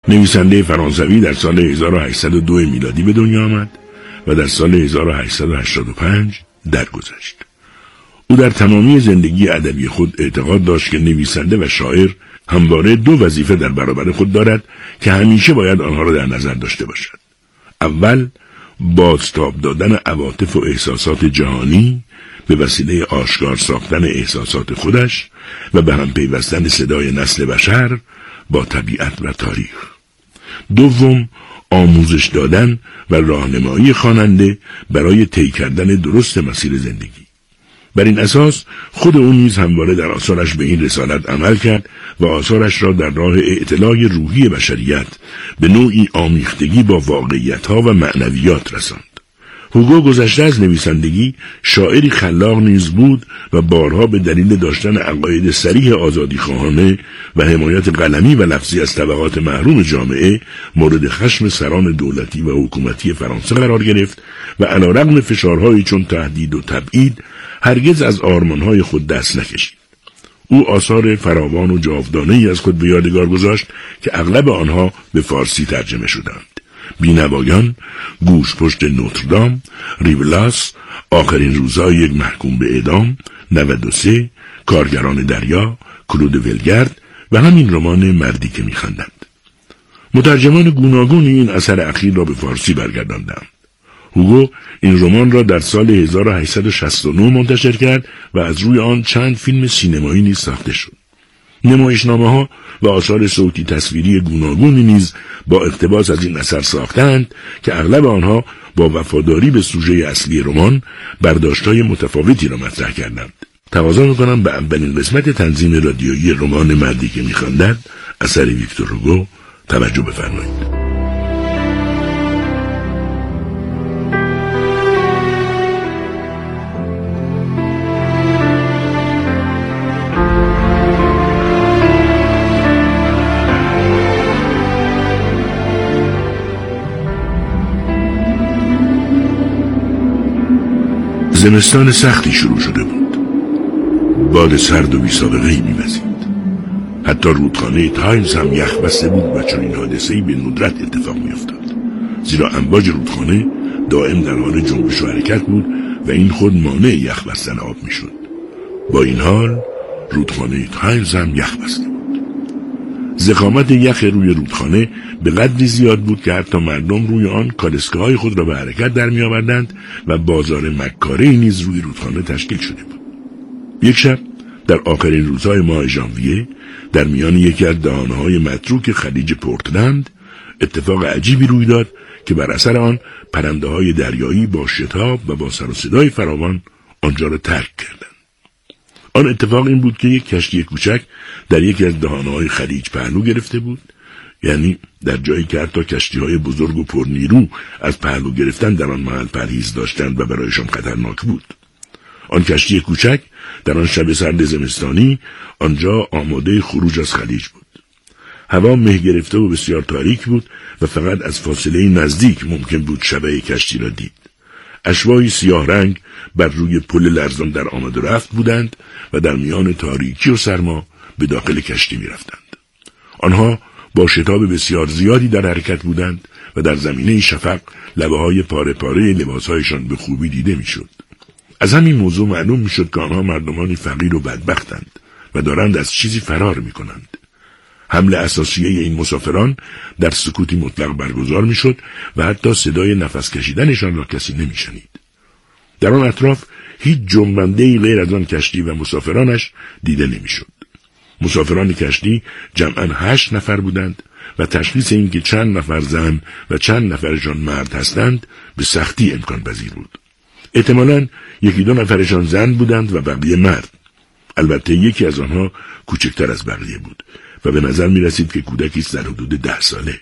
نویسنده فرانسوی در سال 1802 میلادی به دنیا آمد و در سال 1885 درگذشت. او در تمامی زندگی ادبی خود اعتقاد داشت که نویسنده و شاعر همواره دو وظیفه در برابر خود دارد که همیشه باید آنها را در نظر داشته باشد. اول، بازتاب دادن عواطف و احساسات جهانی به وسیله آشکار ساختن احساسات خودش و به هم پیوستن صدای نسل بشر با طبیعت و تاریخ. دوم، آموزش دادن و راهنمایی خواننده برای طی کردن درست مسیر زندگی. بر این اساس خود او نیز همواره در آثارش به این رسالت عمل کرد و آثارش را در راه اطلاع روحی بشریت به نوعی آمیختگی با واقعیت‌ها و معنویات رساند. هوگو گذشته از نویسندگی شاعری خلاق نیز بود و بارها به دلیل داشتن عقاید صریح آزادیخواهانه و حمایت قلمی و لفظی از طبقات محروم جامعه مورد خشم سران دولتی و حکومتی فرانسه قرار گرفت و علیرغم فشارهایی چون تهدید و تبعید هرگز از آرمانهای خود دست نکشید. او آثار فراوان و جاودانه‌ای از خود به یادگار گذاشت که اغلب آنها به فارسی ترجمه شدند: بینوایان، گوش پشت نوتردام، ریولاس، آخرین روزهای یک محکوم به اعدام، 93، کارگران دریا، کلود ولگرد و همین رمان مردی که می‌خندند. مترجمان گوناگون این اثر اخیر را به فارسی برگرداندند. هوگو این رمان را در سال 1869 منتشر کرد و از روی آن چند فیلم سینمایی نیز ساخته شد. نمایشنامه‌ها و آثار صوتی تصویری گوناگونی نیز با اقتباس از این اثر ساختند که اغلب آنها با وفاداری به سوژه اصلی رمان برداشت‌های متفاوتی را مطرح کردند. تقاضا می‌کنم به اولین قسمت تنظیم رادیویی رمان مردی که می‌خندد اثر ویکتور هوگو توجه بفرمایید. زمستان سختی شروع شده بود. باد سرد و بی‌سابقه‌ای می‌وزید. حتی رودخانه تایمز هم یخ بسته بود و چنین حادثه‌ای به ندرت اتفاق می‌افتاد. زیرا امواج رودخانه دائم در حال جنبش و حرکت بود و این خود مانع یخ بستن آب می‌شد. با این حال رودخانه تایمز هم یخ بسته بود. ضخامت یخ روی رودخانه به قدری زیاد بود که حتی مردم روی آن کالسکه‌های خود را به حرکت در می‌آوردند و بازار مکاری نیز روی رودخانه تشکیل شده بود. یک شب در آخرین روزهای ماه ژانویه در میان یکی از دهانه‌های متروک خلیج پورتلند اتفاق عجیبی روی داد که بر اثر آن پرنده‌های دریایی با شتاب و با سر و صدای فراوان آنجا را ترک کردند. آن اتفاق این بود که یک کشتی کوچک در یکی از دهانه‌های خلیج پهلو گرفته بود، یعنی در جایی که حتی کشتی‌های بزرگ و پرنیرو از پهلو گرفتن در آن محل پرهیز داشتند و برایشان خطرناک بود. آن کشتی کوچک در آن شب سرد زمستانی آنجا آماده خروج از خلیج بود. هوا مه گرفته و بسیار تاریک بود و فقط از فاصله نزدیک ممکن بود شبح کشتی را دید. اشباحی سیاه رنگ بر روی پل لرزان در آمد و رفت بودند و در میان تاریکی و سرما به داخل کشتی می رفتند. آنها با شتاب بسیار زیادی در حرکت بودند و در زمینه شفق لبه‌های پاره پاره لباسهایشان به خوبی دیده می شد. از همین موضوع معلوم می شد که آنها مردمانی فقیر و بدبختند و دارند از چیزی فرار می کنند. حمل اساسیه این مسافران در سکوتی مطلق برگزار می شد و حتی صدای نفس کشیدنشان را کسی نمی شنید. در آن اطراف هیچ جنبنده‌ای غیر از آن کشتی و مسافرانش دیده نمی شد. مسافران کشتی جمعاً 8 نفر بودند و تشخیص این که چند نفر زن و چند نفرشان مرد هستند به سختی امکان پذیر بود. احتمالاً 1-2 نفرشان زن بودند و بقیه مرد. البته یکی از آنها کوچکتر از بقیه بود و به نظر می رسید که کودکی است در حدود 10 ساله.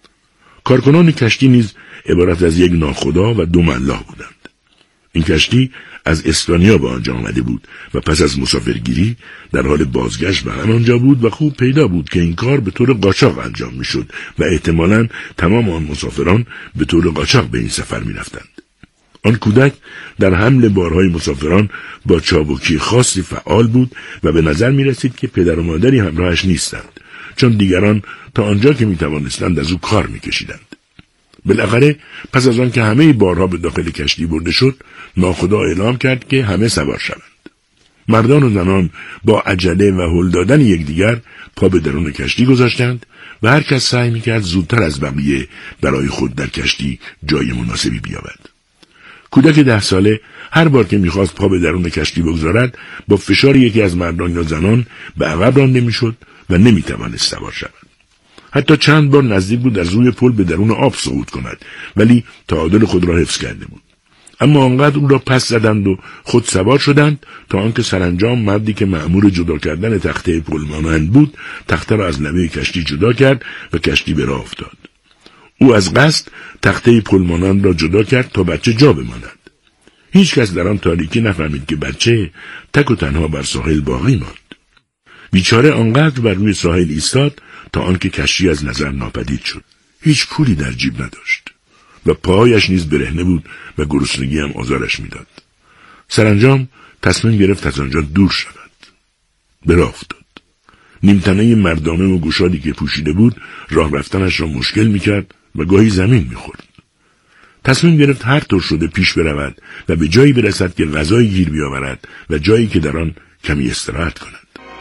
کارکنان کشتی نیز عبارت از یک ناخدا و 2 ملاح بودند. این کشتی از اسپانیا به آنجا آمده بود و پس از مسافرگیری در حال بازگشت به همانجا بود و خوب پیدا بود که این کار به طور قاچاق انجام می شد و احتمالاً تمام آن مسافران به طور قاچاق به این سفر می رفتند. آن کودک در حمل بارهای مسافران با چابکی خاصی فعال بود و به نظر می رسید که پدر و مادری همراهش نیستند، چون دیگران تا آنجا که میتوانستند از او کار میکشیدند. بالاخره پس از آن که همه بارها به داخل کشتی برده شد، ناخدا اعلام کرد که همه سوار شوند. مردان و زنان با عجله و هل دادن یکدیگر پا به درون کشتی گذاشتند و هر کس سعی میکرد زودتر از بقیه برای خود در کشتی جای مناسبی بیابد. کودک 10 ساله هر بار که میخواست پا به درون کشتی بگذارد، با فشار یکی از مردان یا زنان به عقب رانده میشد و نمیتوانست سوار شود. حتی چند بار نزدیک بود از روی پل به درون آب صعود کند، ولی تعادل خود را حفظ کرده بود. اما آنقدر او را پس زدند و خود سوار شدند تا آنکه سرانجام مردی که مأمور جدا کردن تخته پل مانند بود، تخته را از لبه کشتی جدا کرد و کشتی به راه افتاد. او از قصد تخته پل مانند را جدا کرد تا بچه جا بماند. هیچ کس در آن تاریکی نفهمید که بچه تک و تنها بر ساحل باقی ماند. بیچاره آنقدر بر روی ساحل ایستاد تا آنکه کشتی از نظر ناپدید شد. هیچ پولی در جیب نداشت و پاهایش نیز برهنه بود و گرسنگی هم آزارش میداد. سرانجام تصمیم گرفت از آنجا دور شود. به راه افتاد. نیمتنه مردانه و گشادی که پوشیده بود راه رفتنش را مشکل میکرد و گاهی زمین میخورد. تصمیم گرفت هر طور شده پیش برود و به جایی برسد که غذایی گیر بیاورد و جایی که در آن کمی استراحت کند.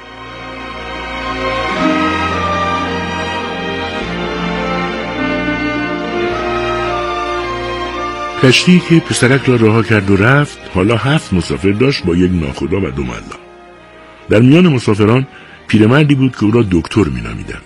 کشتی که پسرک را رها کرد و رفت، حالا 7 مسافر داشت با یک ناخدا و 2 ملا. در میان مسافران پیرمردی بود که او را دکتر می‌نامیدند.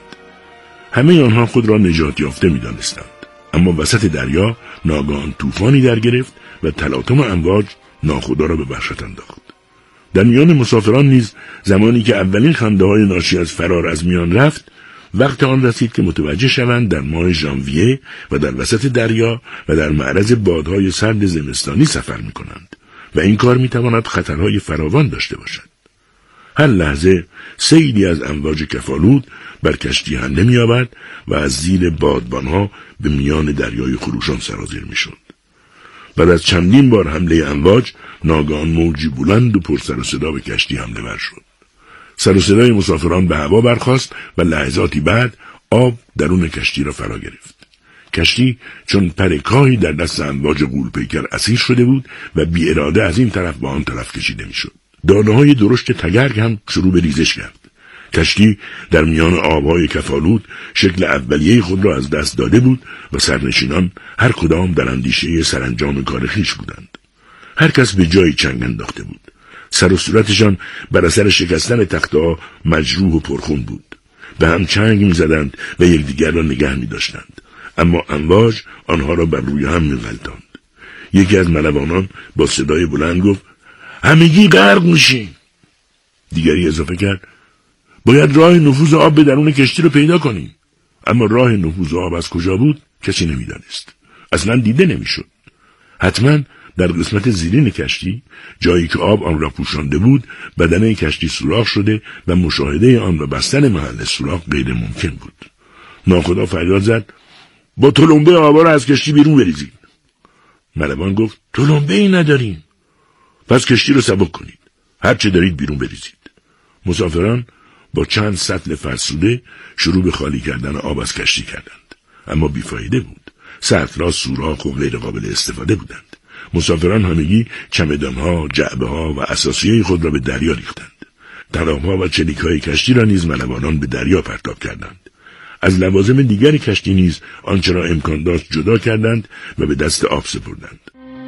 همه آنها خود را نجات یافته می‌دانستند، اما وسط دریا ناگهان طوفانی در گرفت و تلاطم امواج ناخدا را به وحشت انداخت. در میان مسافران نیز زمانی که اولین خنده‌های ناشی از فرار از میان رفت، وقت آن رسید که متوجه شوند در ماه ژانویه و در وسط دریا و در معرض بادهای سرد زمستانی سفر می‌کنند و این کار می‌تواند خطرهای فراوان داشته باشد. هر لحظه سیلی از امواج کفالود بر کشتی حمله می‌آورد و از زیر بادبانها به میان دریای خروشان سرازیر می‌شد. بعد از چندین بار حمله امواج، ناگهان موجی بلند و پر سر و صدا به کشتی حمله ور شد. سر و صدای مسافران به هوا برخاست و لحظاتی بعد آب درون کشتی را فرا گرفت. کشتی چون پر کاهی در دست امواج غول‌پیکر اسیر شده بود و بی اراده از این طرف به آن طرف کشیده میشد. دانه‌های درشت تگرگ هم شروع به ریزش کرد. کشتی در میان آبهای کفالود شکل اولیه خود را از دست داده بود و سرنشینان هر کدام در اندیشه سرانجام کار خویش بودند. هر کس به جایی چنگ انداخته بود. سر و صورتشان بر اثر شکستن تخته‌ها مجروح و پرخون بود. به هم چنگ می‌زدند و یکدیگر را نگه می‌داشتند، اما امواج آنها را بر روی هم می‌غلطاند. یکی از ملوانان با صدای بلند گفت: همگی غرق میشیم. دیگری اضافه کرد: باید راه نفوذ آب به درون کشتی رو پیدا کنیم. اما راه نفوذ آب از کجا بود کسی نمی‌دانست. اصلاً دیده نمی‌شد. حتماً در قسمت زیرین کشتی، جایی که آب آن را پوشانده بود، بدنه کشتی سوراخ شده و مشاهده آن و بستن محل سوراخ غیر ممکن بود. ناخدا فریاد زد: با تلمبه آبا را از کشتی بیرون بریزید. ملوان گفت: تلمبه‌ای نداریم. پس کشتی رو سبک کنید. هر چه دارید بیرون بریزید. مسافران با چند سطل فرسوده شروع به خالی کردن آب از کشتی کردند، اما بیفایده بود. سطل‌ها سوراخ و غیر قابل استفاده بودند. مسافران همگی چمدان‌ها، جعبه‌ها و اساسیه خود را به دریا ریختند. طناب‌ها و چلیک‌های کشتی را نیز ملوانان به دریا پرتاب کردند. از لوازم دیگر کشتی نیز آنچه را امکان داشت جدا کردند و به دست آب سپردند.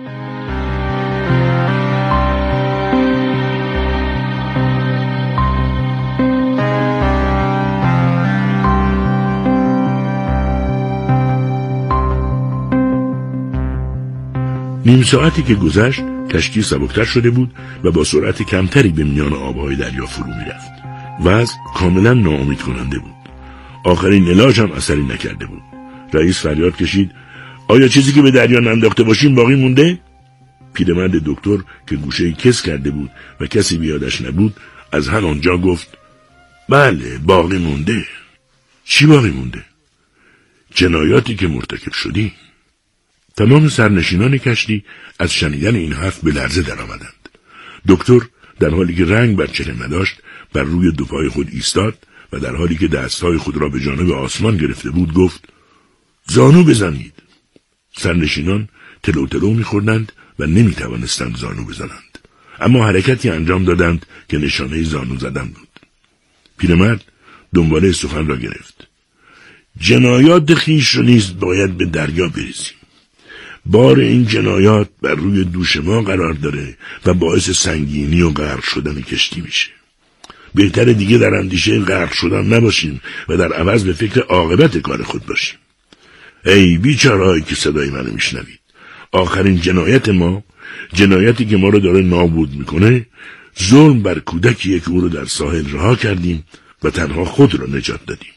نیم ساعتی که گذشت کشتی سبکتر شده بود و با سرعت کمتری به میان آبهای دریا فرو می‌رفت. وضع کاملا ناامید کننده بود. آخرین علاج هم اثری نکرده بود. رئیس فریاد کشید: آیا چیزی که به دریا ننداخته باشیم باقی مونده؟ پیرمرد دکتر که گوشه‌ای کس کرده بود و کسی بیادش نبود از همانجا گفت: بله باقی مونده. چی باقی مونده؟ جنایاتی که مرتکب شدی. تمام سرنشینان کشتی از شنیدن این حرف به لرزه در آمدند. دکتر در حالی که رنگ بر چهره نداشت بر روی دو پای خود ایستاد و در حالی که دستهای خود را به جانب آسمان گرفته بود گفت: زانو بزنید. سرنشینان تلو تلو می‌خوردند و نمی‌توانستند زانو بزنند، اما حرکتی انجام دادند که نشانه زانو زدن بود. پیرمرد دنباله سخن را گرفت: جنایات خویش را نیز باید به دریا بریزیم. بار این جنایات بر روی دوش ما قرار داره و باعث سنگینی و غرق شدن کشتی میشه. بهتره دیگه در اندیشه غرق شدن نباشیم و در عوض به فکر عاقبت کار خود باشیم. ای بیچارهایی که صدای منو میشنوید، آخرین جنایت ما، جنایتی که ما رو داره نابود میکنه، ظلم بر کودکیه که او رو در ساحل رها کردیم و تنها خود را نجات دادیم.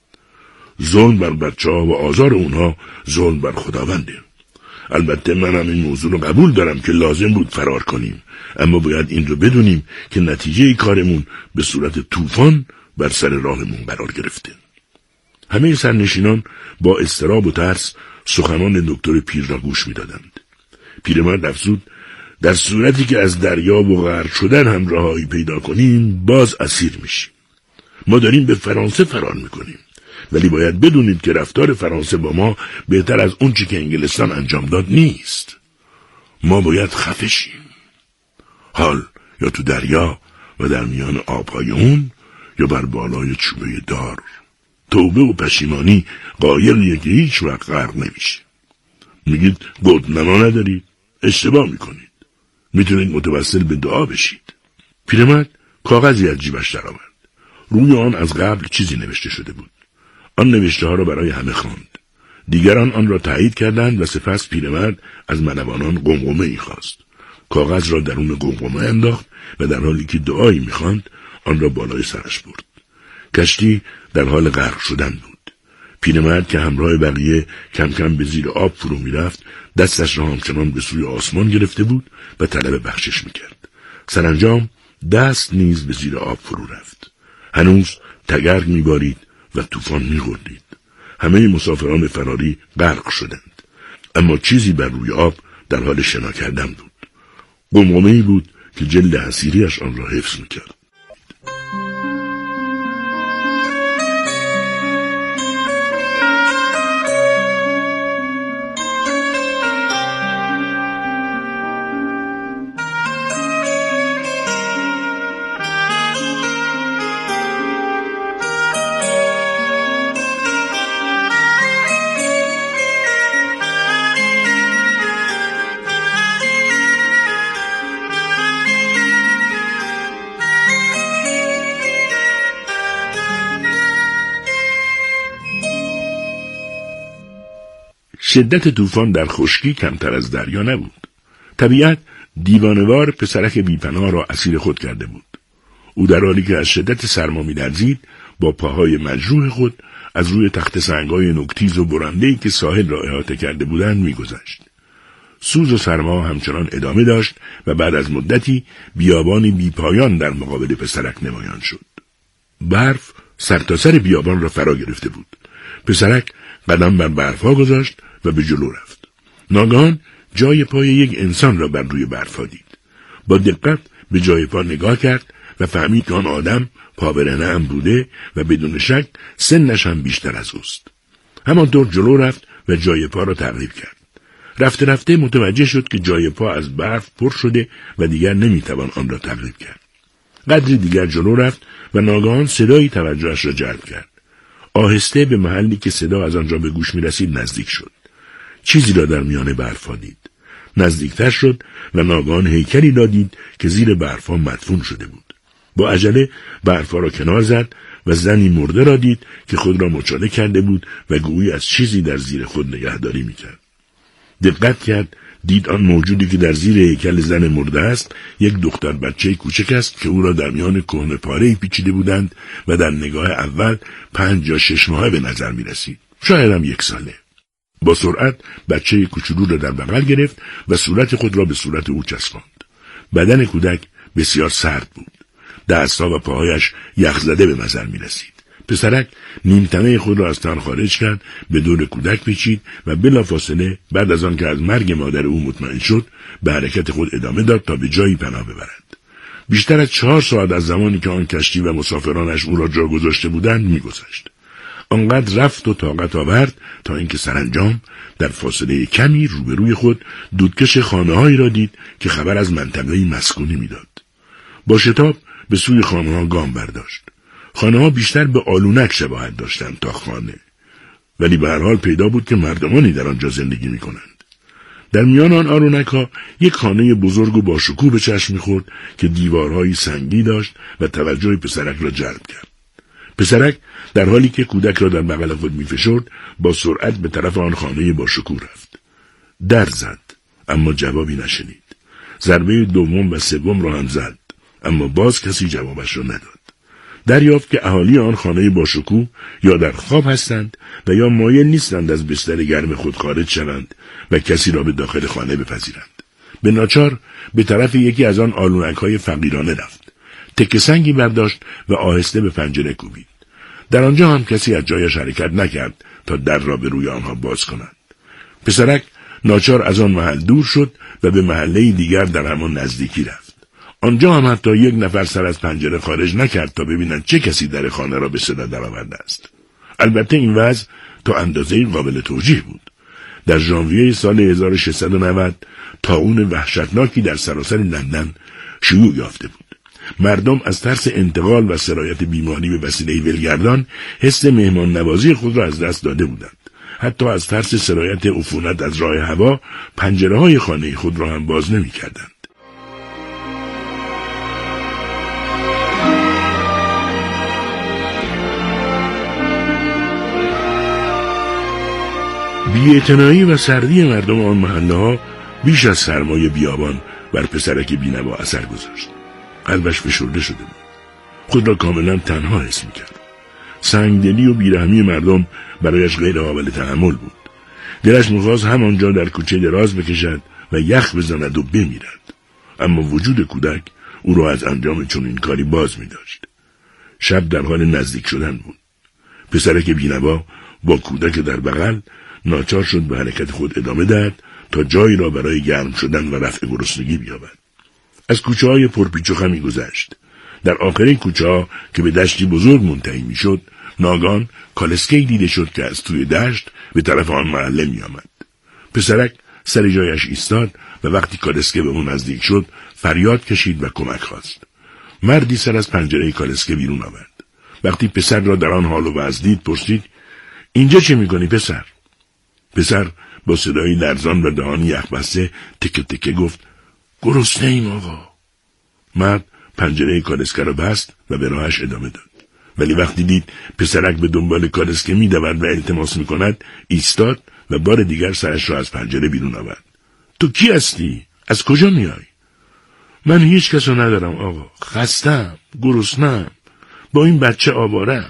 ظلم بر بچه‌ها و آزار اونها ظلم بر خداونده. البته من هم این موضوع رو قبول دارم که لازم بود فرار کنیم، اما باید این رو بدونیم که نتیجه کارمون به صورت طوفان بر سر راهمون قرار گرفته. همه سرنشینان با اضطراب و ترس سخنان دکتر پیر را گوش می‌دادند. پیرمرد افزود: در صورتی که از دریا و غرق شدن هم رهایی پیدا کنیم، باز اسیر میشیم. ما داریم به فرانسه فرار میکنیم، ولی باید بدونید که رفتار فرانسه با ما بهتر از اون چی که انگلستان انجام داد نیست. ما باید خفه شیم. حال یا تو دریا و در میان آبهای اون، یا بر بالای چوبه دار. توبه و پشیمانی قایقیه که هیچ وقت غرق نمیشه. میگید گدنما ندارید؟ اشتباه میکنید. میتونید متوسل به دعا بشید. پیرمرد کاغذی از جیبش درآورد. روی آن از قبل چیزی نوشته شده بود. آن نوشته ها را برای همه خواند. دیگران آن را تایید کردند و سپس پیرمرد از ملوانان قمقمه ای خواست. کاغذ را درون قمقمه انداخت و در حالی که دعایی میخواند آن را بالای سرش برد. کشتی در حال غرق شدن بود. پیرمرد که همراه بقیه کم کم به زیر آب فرو میرفت، دستش را همچنان به سوی آسمان گرفته بود و طلب بخشش میکرد. سرانجام دست نیز به زیر آب فرو رفت. هنوز تگرگ میبارید و طوفان می‌خوردید. همه مسافران فراری غرق شدند، اما چیزی بر روی آب در حال شنا کردن بود. قمقمه‌ای بود که جلد حصیریش آن را حفظ می‌کرد. شدت طوفان در خشکی کمتر از دریا نبود. طبیعت دیوانه‌وار پسرک بی‌پناه را اسیر خود کرده بود. او در حالی که از شدت سرما می‌لرزید، با پاهای مجروح خود از روی تخت سنگ‌های نوک‌تیز و برنده‌ای که ساحل را احاطه کرده بودند می‌گذشت. سوز و سرما همچنان ادامه داشت و بعد از مدتی بیابانی بی‌پایان در مقابل پسرک نمایان شد. برف سرتاسر بیابان را فرا گرفته بود. پسرک قدم بر برف‌ها گذاشت و به جلو رفت. ناگهان جای پای یک انسان را بر روی برف‌ها دید. با دقت به جای پا نگاه کرد و فهمید که آن آدم پابرهنه هم بوده و بدون شک سنش هم بیشتر از اوست. همانطور جلو رفت و جای پا را تعقیب کرد. رفته رفته متوجه شد که جای پا از برف پر شده و دیگر نمیتوان آن را تعقیب کرد. قدری دیگر جلو رفت و ناگهان صدایی توجهش را جلب کرد. آهسته به محلی که صدا از آنجا به گوش می‌رسید نزدیک شد. چیزی را در میان برف‌ها دید. نزدیکتر شد و ناگهان هیکلی را دید که زیر برف‌ها مدفون شده بود. با عجله برف‌ها را کنار زد و زنی مرده را دید که خود را مچاله کرده بود و گویی از چیزی در زیر خود نگهداری می‌کرد. دقت کرد، دید آن موجودی که در زیر هیکل زن مرده است یک دختر بچه کوچک است که او را در میان کهنه پاره‌ای پیچیده بودند و در نگاه اول 5 یا 6 ماهه به نظر می رسید. شاید هم 1 ساله. با سرعت بچه کوچولو را در بغل گرفت و صورت خود را به صورت او چسباند. بدن کودک بسیار سرد بود. دستها و پاهایش یخ زده به نظر می رسید. پسرک نیمتنه خود را از تن خارج کرد، به دور کودک پیچید و بلافاصله بعد از آن که از مرگ مادر او مطمئن شد، به حرکت خود ادامه داد تا به جایی پناه ببرد. بیشتر از 4 ساعت از زمانی که آن کشتی و مسافرانش او را جا گذاشته بودند می‌گذشت. آنقدر رفت و طاقت آورد تا اینکه سرانجام در فاصله کمی روبروی خود دودکش خانه‌هایی را دید که خبر از منطقه‌ای مسکونی می‌داد. با شتاب به سوی خانه‌ها گام برداشت. خانه‌ها بیشتر به آلونک شباهت داشتند تا خانه، ولی به هر حال پیدا بود که مردمانی در آنجا زندگی می‌کنند. در میان آن آلونک‌ها یک خانه بزرگ و با شکوه به چشم می‌خورد که دیوارهایی سنگی داشت و توجه پسرک را جلب کرد. پسرک در حالی که کودک را در بغل خود می‌فشرد با سرعت به طرف آن خانه با شکوه رفت. در زد، اما جوابی نشنید. ضربه دوم و سوم را هم زد، اما باز کسی جوابش را نداد. دریافت که اهالی آن خانه با شکوه یا در خواب هستند و یا مایل نیستند از بستر گرم خود خارج شوند و کسی را به داخل خانه بپذیرند. به ناچار به طرف یکی از آن آلونک‌های فقیرانه رفت. تکه سنگی برداشت و آهسته به پنجره کوبید. در آنجا هم کسی از جایش حرکت نکرد تا در را به روی آنها باز کنند. پسرک ناچار از آن محل دور شد و به محله دیگر در همان نزدیکی رفت. آنجا هم حتی یک نفر سر از پنجره خارج نکرد تا ببینند چه کسی در خانه را به صدا درآورده است. البته این وضع تا اندازه‌ای قابل توجیه بود. در ژانویه سال 1690 طاعون وحشتناکی در سراسر لندن شیوع یافته بود. مردم از ترس انتقال و سرایت بیماری به وسیله ولگردان حس مهمان نوازی خود را از دست داده بودند. حتی از ترس سرایت عفونت از راه هوا پنجره‌های خانه خود را هم باز نمی‌کردند. بی‌اعتنایی و سردی مردم آن محله‌ها بیش از سرمای بیابان بر پسرک بینوا اثر گذاشت. قلبش فشرده شده بود. خود را کاملا تنها حس می‌کرد. سنگدلی و بیرحمی مردم برایش غیر قابل تحمل بود. دلش می‌خواست همانجا در کوچه دراز بکشد و یخ بزند و بمیرد. اما وجود کودک او را از انجام چنین کاری باز می‌داشت. شب در حال نزدیک شدن بود. پسرک بینوا با کودک در بغل ناچار شد به حرکت خود ادامه دهد تا جایی را برای گرم شدن و رفع گرسنگی بیابد. از کوچه‌های پرپیچ و خمی گذشت. در آخرین کوچه‌ها که به دشتی بزرگ منتهی می‌شد، ناگهان کالسکه‌ای دیده شد که از توی دشت به طرف آن محله می‌آمد. پسرک سر جایش ایستاد و وقتی کالسکه به اون نزدیک شد، فریاد کشید و کمک خواست. مردی سر از پنجره کالسکه بیرون آورد. وقتی پسر را در آن حال و وضع دید، پرسید: اینجا چه می‌کنی پسر؟ پسر با صدایی لرزان و دهانی یخ بسته تکه تکه گفت: گرسنه‌ایم آقا. مرد پنجره کالسکه را بست و به راهش ادامه داد. ولی وقتی دید پسرک به دنبال کالسکه می‌دود و التماس می‌کند، ایستاد و بار دیگر سرش را از پنجره بیرون آورد. تو کی هستی؟ از کجا میای؟ من هیچ کسو ندارم آقا. خستم، گرسنه‌ام. با این بچه آواره‌ام.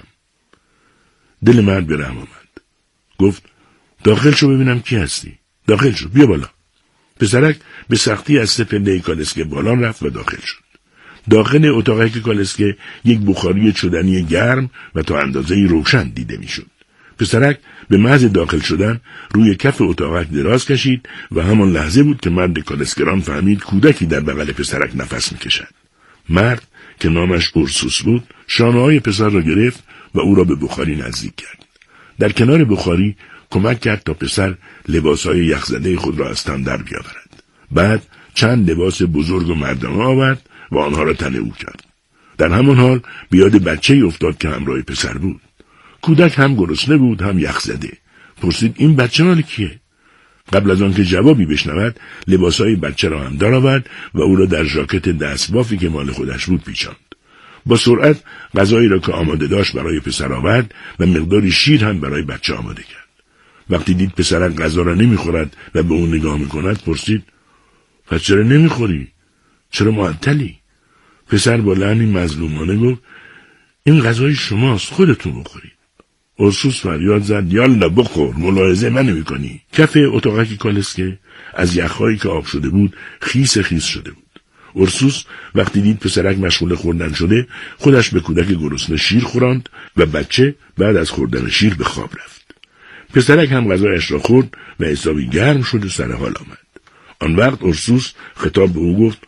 دل مرد به رحم آمد. گفت: داخل شو ببینم کی هستی. داخل شو، بیا بالا. پسرک به سختی از پله کالسکه بالا رفت و داخل شد. داخل اتاقک کالسکه یک بخاری چدنی گرم و تا اندازه‌ای روشن دیده میشد. پسرک به محض داخل شدن روی کف اتاقک دراز کشید و همان لحظه بود که مرد کالسکران فهمید کودکی در بغل پسرک نفس میکشد. مرد که نامش اورسوس بود شانه‌های پسر را گرفت و او را به بخاری نزدیک کرد. در کنار بخاری کمک کرد تا پسر لباسهای یخزده خود را از تن در بیاورد. بعد چند لباس بزرگ و مردانه آورد و آنها را تن او کرد. در همان حال بیاد بچه‌ای افتاد که همراه پسر بود. کودک هم گرسنه بود هم یخزده. پرسید: این بچه مال کیه؟ قبل از آن که جوابی بشنود لباسهای بچه را هم درآورد و او را در ژاکت دستبافی که مال خودش بود پیچاند. با سرعت غذایی را که آماده داشت برای پسر آورد و مقداری شیر هم برای بچه آماده کرد. وقتی دید پسرک غذا را نمیخورد و به اون نگاه میکند، پرسید: پس چرا نمیخوری؟ چرا معطلی؟ پسر با لحنی مظلومانه گفت: این غذای شماست، خودتون بخورید. اورسوس فریاد زد: یالا بخور، ملاحظه من نمی‌کنی. کف اتاقک کالسکه از یخهایی که آب شده بود خیس خیس شده بود. اورسوس وقتی دید پسرک مشغول خوردن شده، خودش به کودک گرسنه شیر خوراند و بچه بعد از خوردن شیر به خواب رفت. پسرک هم غذایش را خورد و حسابی گرم شد و سر حال آمد. آن وقت اورسوس خطاب به او گفت: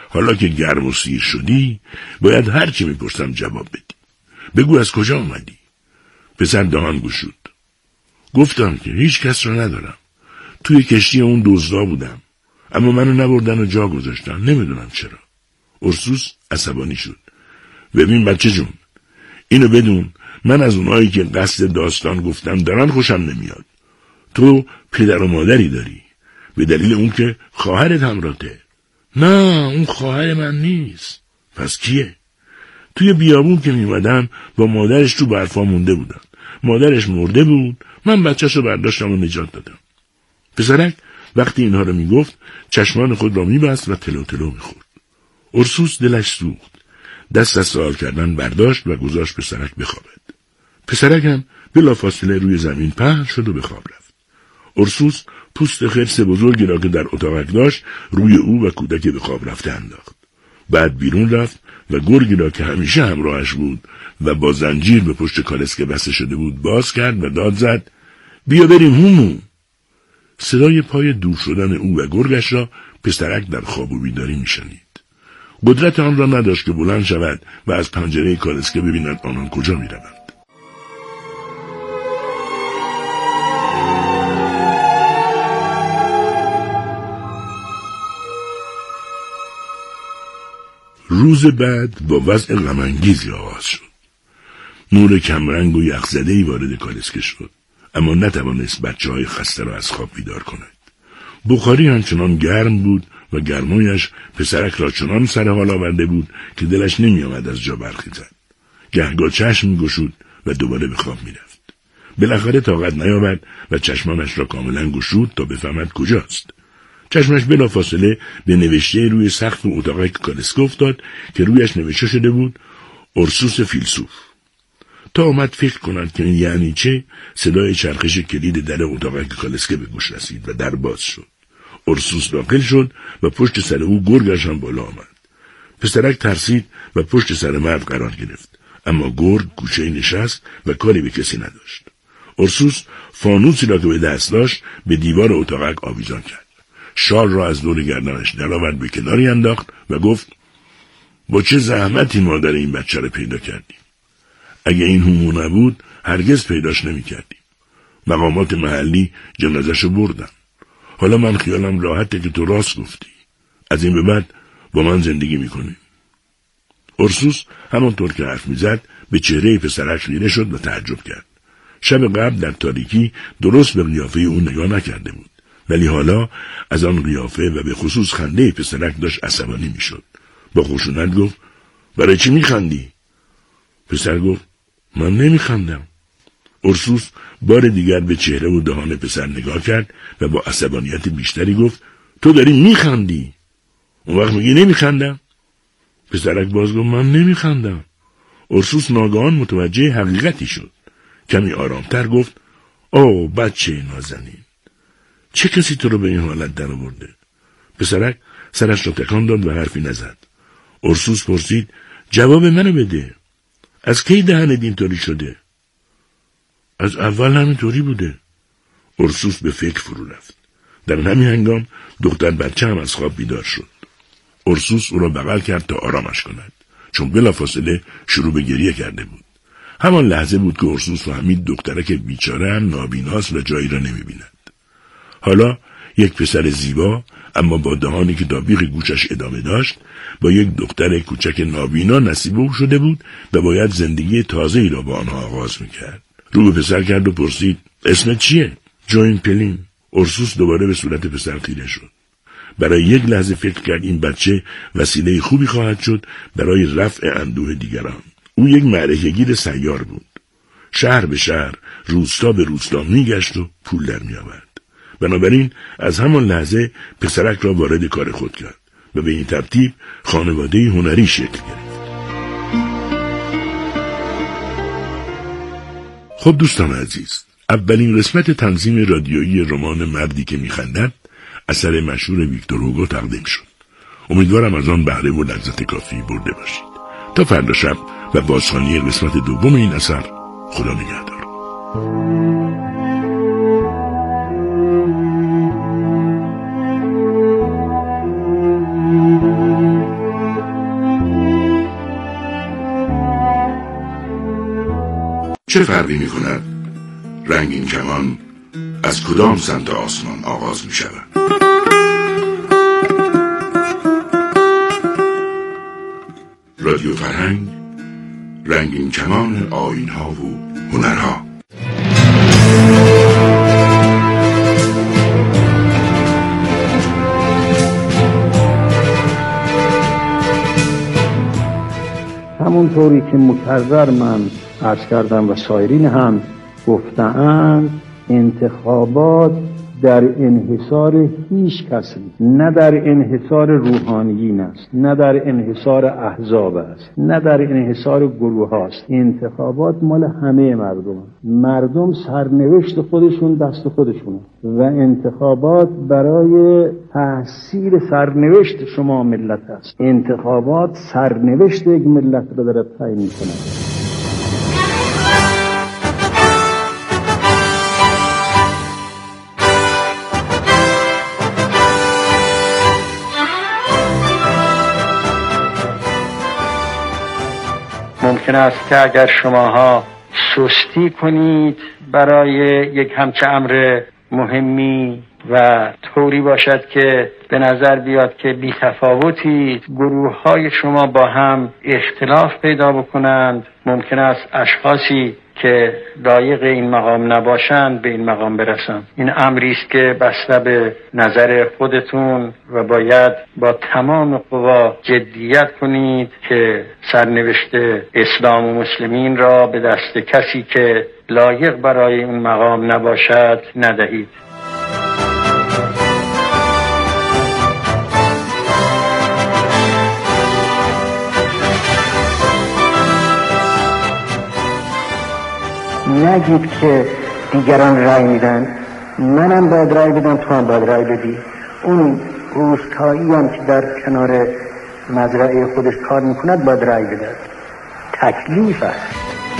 حالا که گرم و سیر شدی باید هر چی میپرسم جواب بدی. بگو از کجا اومدی؟ پسر دهان گشود. گفتم که هیچ کس را ندارم. توی کشتی اون دزدا بودم، اما منو نبردن و جا گذاشتن، نمیدونم چرا. ارسوس عصبانی شد. ببین بچه جون، اینو بدون من از اونایی که قصد داستان گفتم دارن خوشم نمیاد. تو پدر و مادری داری، به دلیل اون که خواهرت همراهته. نه اون خواهر من نیست. پس کیه؟ توی بیابون که میمدن با مادرش تو برفا مونده بودن. مادرش مرده بود، من بچه‌شو برداشتم و نجات دادم. پسرک وقتی اینها رو میگفت چشمان خود را میبست و تلو تلو میخورد. ارسوس دلش سوخت. دست از سوال کردن برداشت و گذاشت پسرک بخوابد. پسرک هم بلافاصله روی زمین پهن شد و به خواب رفت. ارسوس پوست خرس بزرگی را که در اتاقک داشت روی او و کودک به خواب رفته انداخت. بعد بیرون رفت و گرگی را که همیشه همراهش بود و با زنجیر به پشت کالسکه بسته شده بود باز کرد و داد زد: بیا بریم هومو. صدای پای دور شدن او و گرگش را پسرک در خواب و بیداری میشنید. قدرت آن را نداشت که بلند شود و از پنجره کالسکه ببیند آنان کجا میروند. روز بعد با وضع غم‌انگیزی آغاز شد. نور کمرنگ و یخزده‌ای وارد کالسکه شد، اما نتوانست بچه‌های خسته را از خواب بیدار کند. بخاری همچنان گرم بود و گرمایش پسرک را چنان سر حال آورده بود که دلش نمی آمد از جا برخیزد. گهگاه چشم می گشود و دوباره به خواب می رفت. بالاخره طاقت نیاورد و چشمانش را کاملا گشود تا بفهمد کجاست. چشمش بلافاصله به نوشته روی سقف اتاق کالسکه افتاد که رویش نوشته شده بود: ارسوس فیلسوف. تا اومد فکر کند که این یعنی چه، صدای چرخش کلید در اتاق کالسکه به گوش رسید و در باز شد. ارسوس داخل شد و پشت سر او گرگش هم بالا آمد. پسرک ترسید و پشت سر مرد قرار گرفت، اما گرگ گوشه نشست و کاری به کسی نداشت. ارسوس فانوسی را که به دست داشت به دیوار اتاق آویزان کرد. شال را از دور گردنش درآورد به کناری انداخت و گفت: با چه زحمتی مادر این بچه را پیدا کردیم. اگه این هومو نبود هرگز پیداش نمی کردیم. مقامات محلی جنازه‌شو بردن. حالا من خیالم راحته که تو راست گفتی. از این به بعد با من زندگی میکنی. ارسوس همانطور که حرف میزد به چهره پسرک خیره شد و تعجب کرد. شب قبل در تاریکی درست به قیافه او نگاه نکرده بود، ولی حالا از آن قیافه و به خصوص خنده پسرک داشت عصبانی میشد. با خشونت گفت: برای چی میخندی؟ پسر گفت: من نمیخندم. ارسوس بار دیگر به چهره و دهان پسر نگاه کرد و با عصبانیت بیشتری گفت: تو داری میخندی. اون وقت میگی نمیخندم؟ پسرک باز گفت: من نمیخندم. ارسوس ناگهان متوجه حقیقتی شد. کمی آرامتر گفت: اوه بچه نازنین، چه کسی تو رو به این حالت در آورده؟ پسرک سرش را تکان داد و حرفی نزد. ارسوس پرسید: جواب منو بده. از کی دهنت اینطوری شده؟ از اول همینطوری بوده. ارسوس به فکر فرو رفت. در همین هنگام دختر بچه هم از خواب بیدار شد. ارسوس او را بغل کرد تا آرامش کند، چون بلافاصله شروع به گریه کرده بود. همان لحظه بود که ارسوس فهمید دخترک بیچاره هم نابیناست و جایی را نمی‌بیند. حالا یک پسر زیبا اما با دهانی که دابیق گوشش ادامه داشت با یک دختر کوچک نابینا نصیب او شده بود و باید زندگی تازه‌ای را با آنها آغاز می‌کرد. رو به پسر کرد و پرسید: اسمت چیه؟ جوین پلین. ارسوس دوباره به صورت پسر خیره شد. برای یک لحظه فکر کرد این بچه وسیله خوبی خواهد شد برای رفع اندوه دیگران. او یک معرکه‌گیر سیار بود. شهر به شهر، روستا به روستا میگشت و پول در میآورد. بنابراین از همان لحظه پسرک را وارد کار خود کرد و به این ترتیب خانواده هنری شکل گرفت. خب دوستان عزیز، اولین قسمت تنظیم رادیویی رمان مردی که میخندد اثر مشهور ویکتور هوگو تقدیم شد. امیدوارم از آن بهره و لذت کافی برده باشید. تا فردا شب و بازخوانی قسمت دوم این اثر، خدا نگهدار. چه فرقی می کند رنگین کمان از کدام سمت آسمان آغاز می شود؟ رادیو فرهنگ، رنگین کمان آیین‌ها و هنرها. همونطوری که مکرر من عرض کردم و سایرین هم گفتند، انتخابات در انحصار هیچ کسی، نه در انحصار روحانیین است، نه در انحصار احزاب است، نه در انحصار گروه است. انتخابات مال همه مردم است. مردم سرنوشت خودشون دست خودشونه و انتخابات برای تحصیل سرنوشت شما ملت است. انتخابات سرنوشت یک ملت رو داره تعیین می‌کند. ممکن است که اگر شماها سستی کنید برای یک همچه امر مهمی و طوری باشد که به نظر بیاد که بی تفاوتید، گروه های شما با هم اختلاف پیدا بکنند، ممکن است اشخاصی که لایق این مقام نباشند به این مقام برسند. این امری است که بسته به نظر خودتون و باید با تمام قوا جدیت کنید که سرنوشت اسلام و مسلمین را به دست کسی که لایق برای این مقام نباشد ندهید. نگید که دیگران رای میدن، منم باید رای بدم، تو هم باید رای بدی. اون روستایی هم که در کنار مزرعه خودش کار میکند باید رای بده. تکلیف است.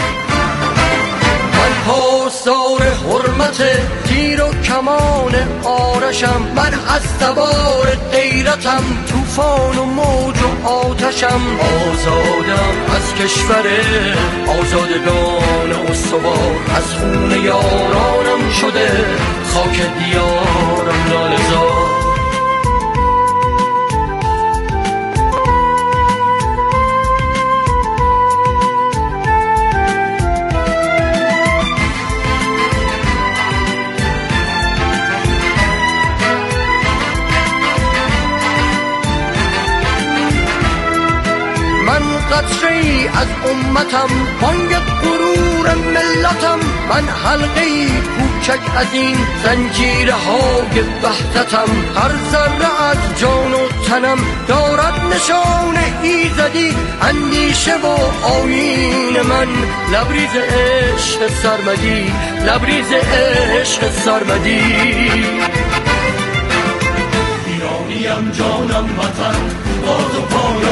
من پاسدار حرمت تیر و کمان آرشم، من از سوار غیرتم طوفان و موج و آتشم. آزادم از کشور آزادگان استوار، از خون یارانم شده خاک دیارم لاله‌زار. قطره‌ای از امتم، بانگ غرور ملتم، من حلقه‌ای کوچک از این زنجیرهای وحدتم. هر ذره از جان و تنم دارد نشان ایزدی، اندیشه و آیین من لبریز عشق سرمدی، لبریز عشق سرمدی. ایرانیم جانم وطن، باز و پایان